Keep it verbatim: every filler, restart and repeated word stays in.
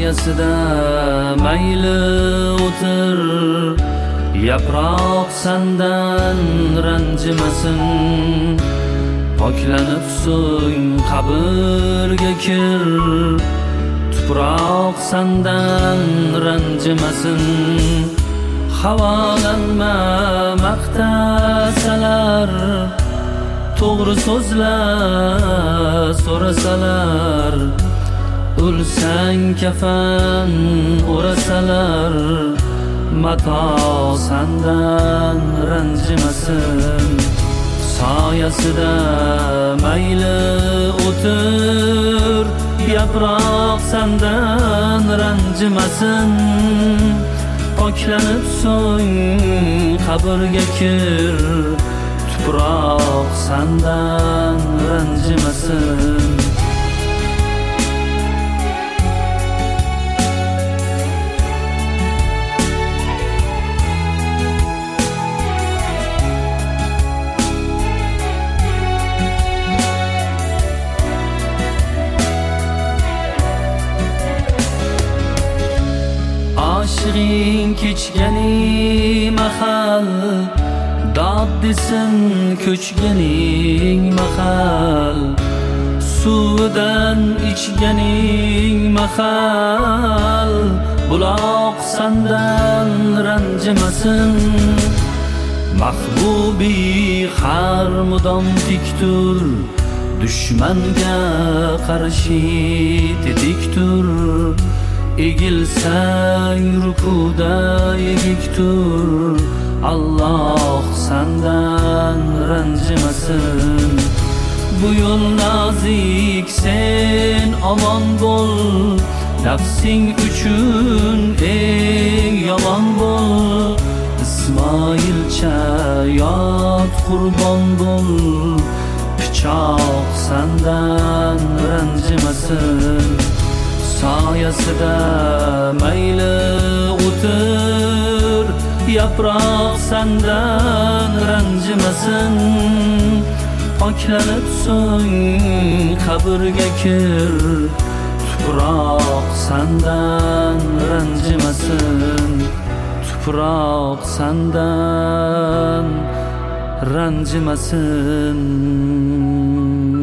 soyasida mayli o'tir, yaproq sandan ranjimasin. Poklanib so'ng qabrga kir, tuproq sandan ranjimasin. Havolanma maqtasalar, to'g'ri so'zlar so'rasalar, o'lsang kafan o'rasalar, mato sandan ranjimasin. Soyasida mayli o'tir, yaproq sandan ranjimasin. Poklanib so'ng qabrga kir, tuproq sandan ranjimasin. Oshig'ing kechganing mahal, dod desin ko'chganing mahal, suvidan ichganing mahal, buloq sandan ranjimasin. Mahbubi har mudom tiktur, dushmanga qarshi tetiktur. Egilsang rukuda egiktur, Alloh sandan ranjimasin. Bu yo'l nozik, sen omon bo'l, nafsing uchun eng yomon bo'l. Ismoilcha yot qurbon bo'l, pichoq sandan ranjimasin. Soyasida mayli o'tir, yaproq sandan ranjimasin. Poklanib so'ng qabrga kir, tuproq sandan ranjimasin. Tuproq sandan ranjimasin.